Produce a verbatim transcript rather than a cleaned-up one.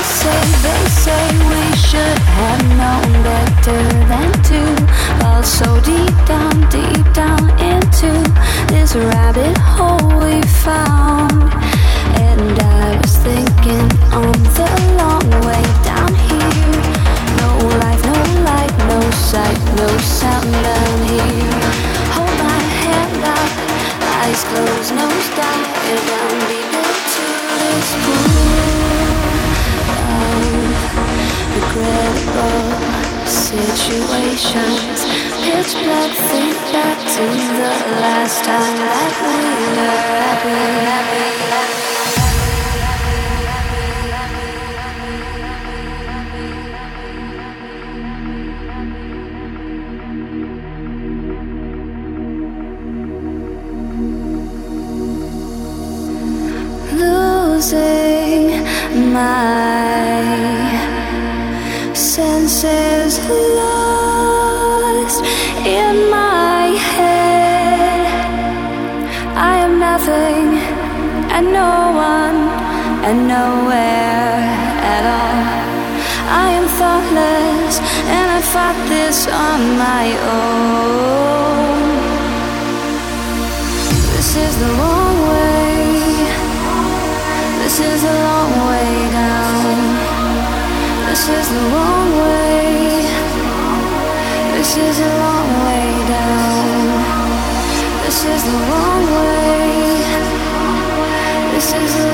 say, they say we should have known better than to fall so deep down, deep down into this rabbit hole we found. And I was thinking on the long way down here, no life, no light, no sight, no sound down here. Hold my hand up, eyes closed, nose down, and down deep into this pool of regrettable situations. Pitch black, think back to the last time that we were happy, happy, happy. Losing my senses, lost in my head. I am nothing and no one and nowhere at all. I am thoughtless and I fought this on my own. This is the wrong way. This is a long way down. This is the wrong way. This is a long way down. This is the wrong way. This is a